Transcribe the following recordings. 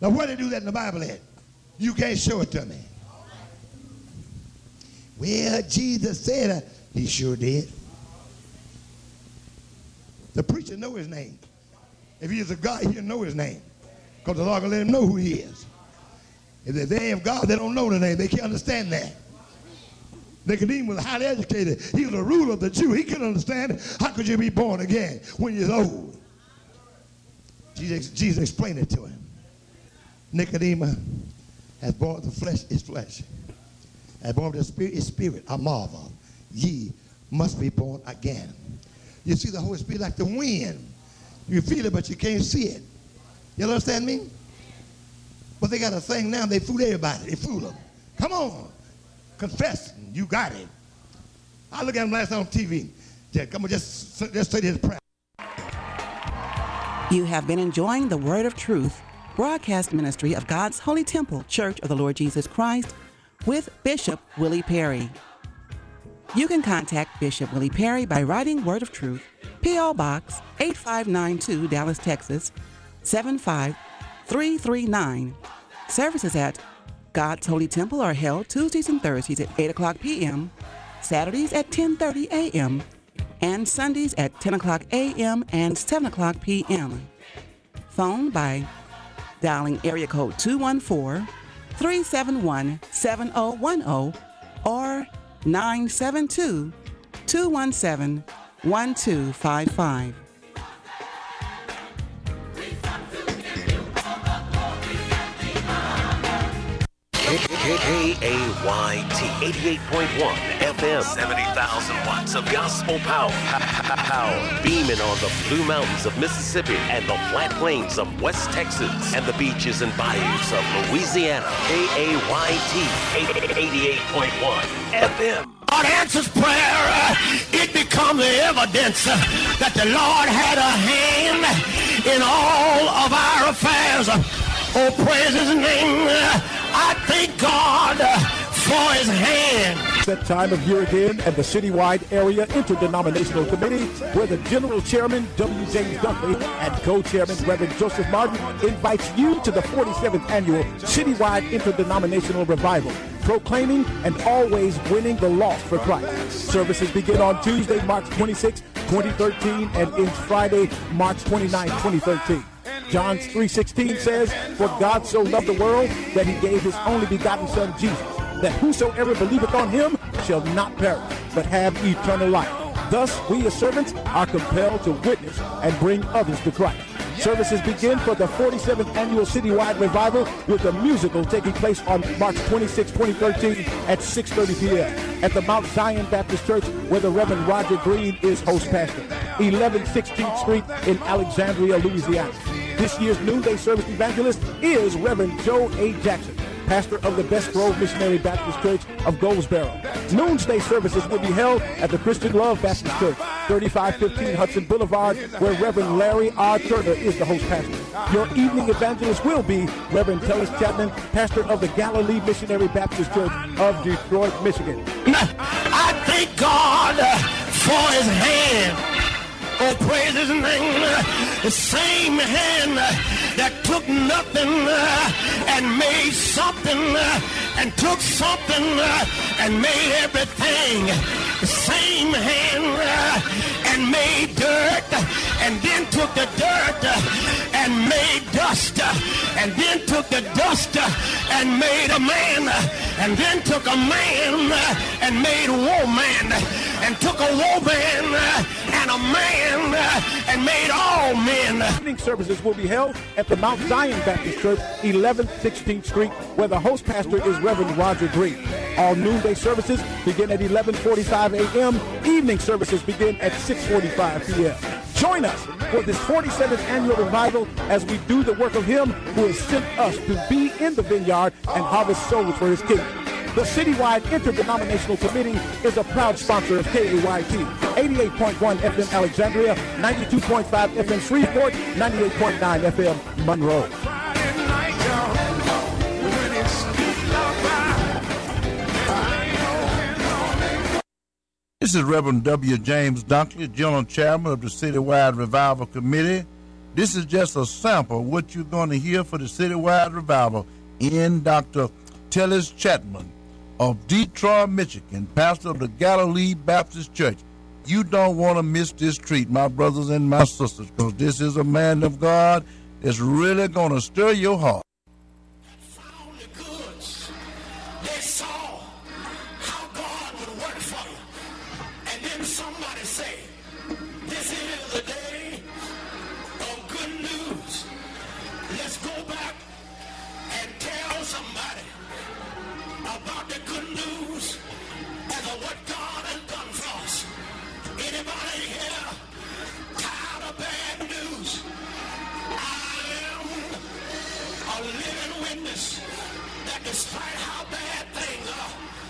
Now, where they do that in the Bible at? You can't show it to me. Well, Jesus said he sure did. The preacher know his name. If he is a God, he'll know his name. Because the Lord will let him know who he is. If they ain't God, they don't know the name. They can't understand that. Nicodemus was highly educated. He was a ruler of the Jew. He couldn't understand how could you be born again when you're old. Jesus explained it to him. Nicodemus has born of the flesh is flesh. Has born of the spirit is spirit. A marvel. Ye must be born again. You see the Holy Spirit like the wind. You feel it, but you can't see it. You understand me? But they got a thing now. They fool everybody. They fool them. Come on. Confess. You got it. I look at him last night on TV. Come on, just say this prayer. You have been enjoying the Word of Truth, broadcast ministry of God's Holy Temple, Church of the Lord Jesus Christ, with Bishop Willie Perry. You can contact Bishop Willie Perry by writing Word of Truth, P.O. Box 8592, Dallas, Texas, 75339. Services at God's Holy Temple are held Tuesdays and Thursdays at 8 o'clock p.m., Saturdays at 10:30 a.m., and Sundays at 10 o'clock a.m. and 7 o'clock p.m. Phone by dialing area code 214-371-7010 or 972-217-1255. KAYT 88.1 FM, 70,000 watts of gospel power. Beaming on the Blue Mountains of Mississippi and the flat plains of West Texas and the beaches and bayous of Louisiana. KAYT 88.1 FM. God answers prayer. It becomes the evidence that the Lord had a hand in all of our affairs. Oh, praise his name. I thank God for his hand. That time of year again, and the citywide area interdenominational committee, where the general chairman, W. James Dunkley, and co-chairman, Reverend Joseph Martin, invites you to the 47th annual citywide interdenominational revival, proclaiming and always winning the lost for Christ. Services begin on Tuesday, March 26, 2013, and ends Friday, March 29, 2013. John 3:16 says, "For God so loved the world that he gave his only begotten Son Jesus, that whosoever believeth on him shall not perish, but have eternal life." Thus, we as servants are compelled to witness and bring others to Christ. Services begin for the 47th annual citywide revival, with a musical taking place on March 26, 2013 at 6:30 p.m. at the Mount Zion Baptist Church, where the Reverend Roger Green is host pastor, 1116th Street in Alexandria, Louisiana. This year's noonday service evangelist is Reverend Joe A. Jackson, pastor of the Best Grove Missionary Baptist Church of Goldsboro. Noonday services will be held at the Christian Love Baptist Church, 3515 Hudson Boulevard, where Reverend Larry R. Turner is the host pastor. Your evening evangelist will be Reverend Tellis Chapman, pastor of the Galilee Missionary Baptist Church of Detroit, Michigan. I thank God for his hand. Oh, praise his name. The same hand that took nothing and made something and took something and made everything. The same hand and made dirt and then took the dirt and made dust and then took the dust and made a man and then took a man and made a woman and took a woman and a man and made all men. Evening services will be held at the Mount Zion Baptist Church, 1116th Street, where the host pastor is Reverend Roger Green. All noonday services begin at 11:45 a.m. Evening services begin at 6:45 p.m. Join us for this 47th annual revival as we do the work of him who has sent us to be in the vineyard and harvest souls for his kingdom. The Citywide Interdenominational Committee is a proud sponsor of KAYT, 88.1 FM Alexandria, 92.5 FM Shreveport, 98.9 FM Monroe. This is Reverend W. James Dunkley, General Chairman of the Citywide Revival Committee, This is just a sample of what you're going to hear for the citywide revival in Dr. Tellis Chapman of Detroit, Michigan, pastor of the Galilee Baptist Church. You don't want to miss this treat, my brothers and my sisters, because this is a man of God that's really going to stir your heart. Found the goods. They saw how God would work for you. And then somebody say, this is the day of good news. Let's go back and tell somebody about the good news and of what God has done for us. Anybody here tired of bad news? I am a living witness that despite how bad things are,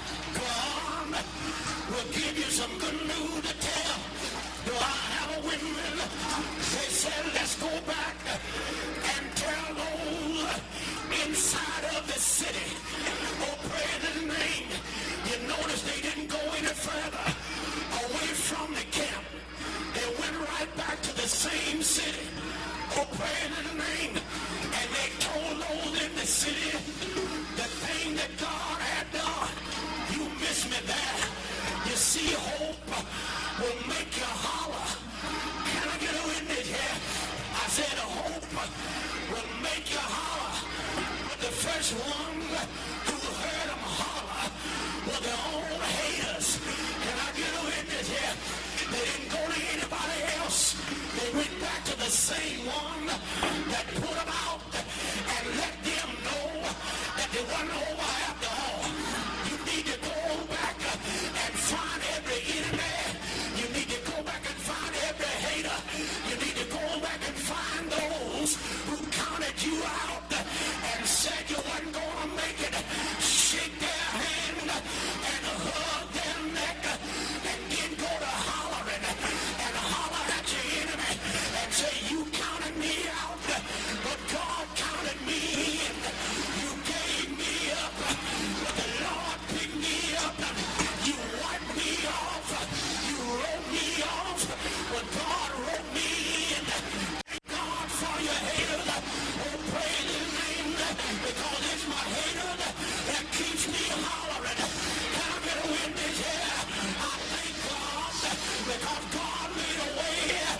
God will give you some good news to tell. Do I have a witness? They said, let's go back and tell those inside of the city. Oh, praise his name. You notice they didn't go any further away from the camp. They went right back to the same city. Oh, praise his name. And they told those in the city the thing that God had done. You miss me there. You see, hope will make you holler. Can I get a witness here? I said hope will make you holler. But the first one who heard them holler were their own haters. Can I get a witness here? They didn't go to anybody else. They went back to the same one that put them out and let them know that they wasn't over after all. You need to go back and find every enemy. You need to go back and find every hater. You need to go back and find those who counted you out and said you wasn't going to make it. Shake their hand and hug their neck and then go to hollering and holler at your enemy and say, you counted me out, but God counted me in. You gave me up, but the Lord picked me up. You wiped me off. You wrote me off, but God wrote me in. Thank God for your haters. Oh, praise his name, because it's my haters that keeps me hollering. Can I get a witness here? I thank God because God made a way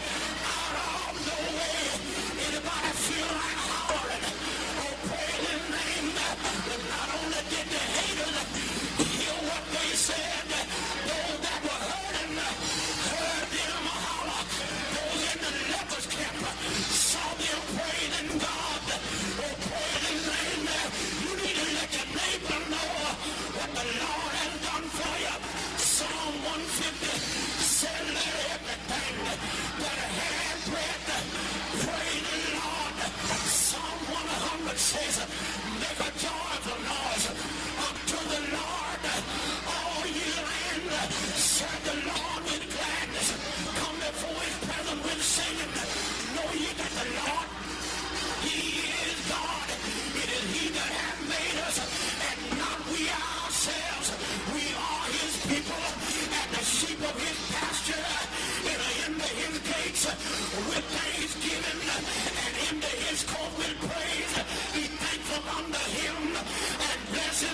out of no way. Anybody feel like hollering? Oh, praise his name. But not only did the haters hear what they said, those that were hurting heard them holler. Those in the lepers camp saw them praising God. Oh, praise his name. You need to let your neighbor know what the Lord has done for you. Psalm 150 said, let everything that had breath praise the Lord. Psalm 100 says, make a joyful noise unto the Lord, all ye land. Serve the Lord with gladness. Come before his presence with singing. Know ye that the Lord, he is God. It is he that hath made us, and not we ourselves. We are his people, and the sheep of his pasture. Enter into his gates with thanksgiving, and into his court with praise. Be thankful unto him, and bless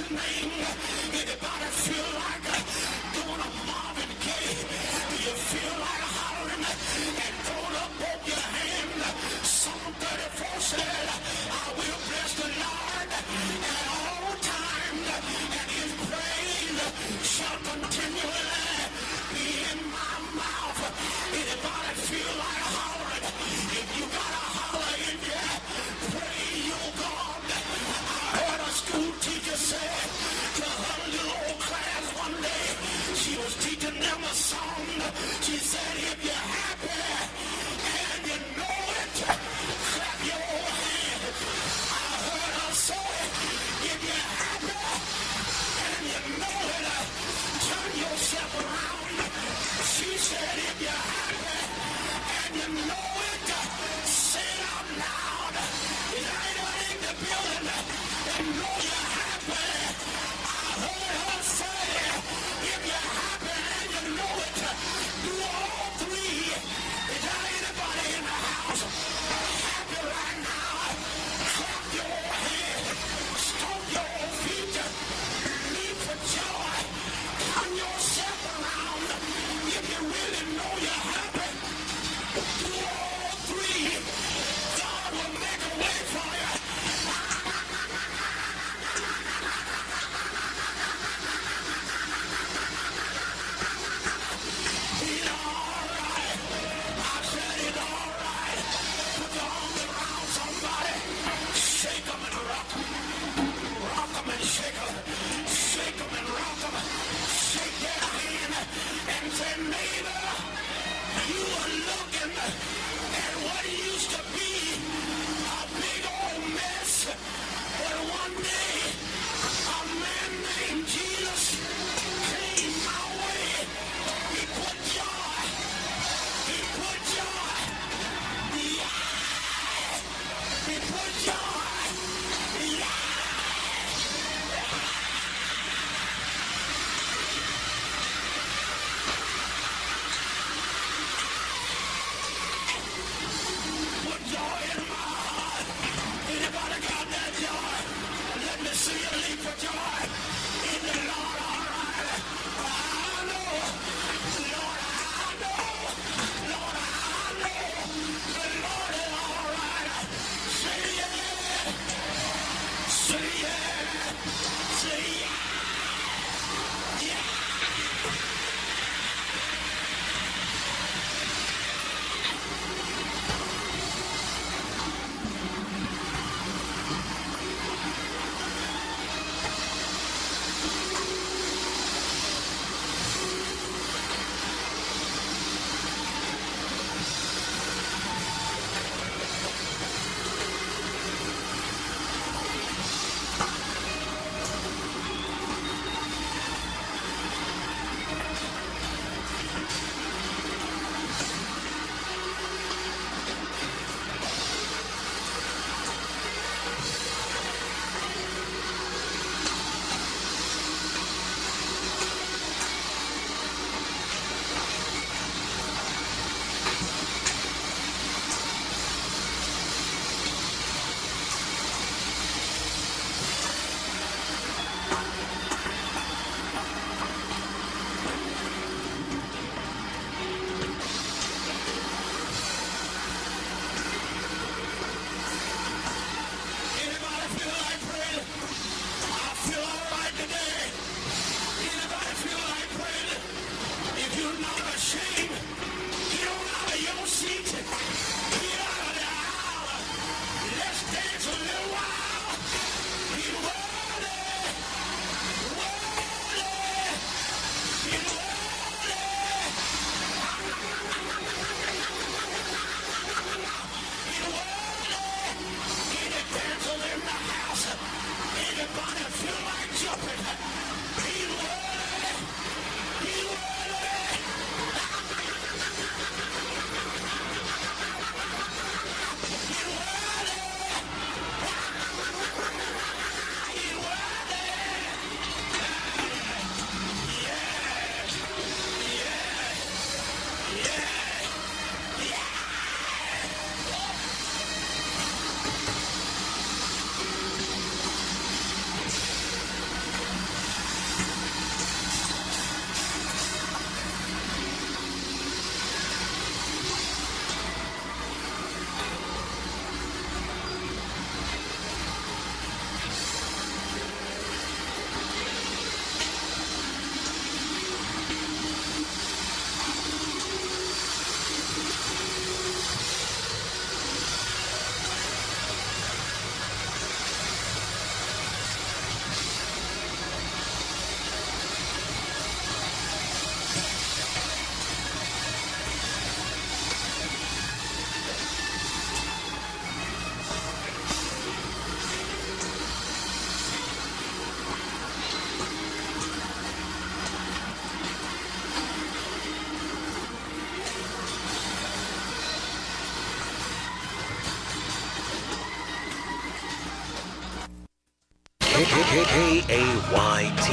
KAYT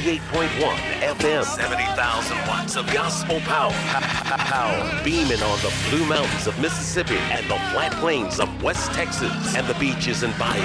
88.1 FM, 70,000 watts of gospel power. Power beaming on the Blue Mountains of Mississippi and the flat plains of West Texas and the beaches and bayous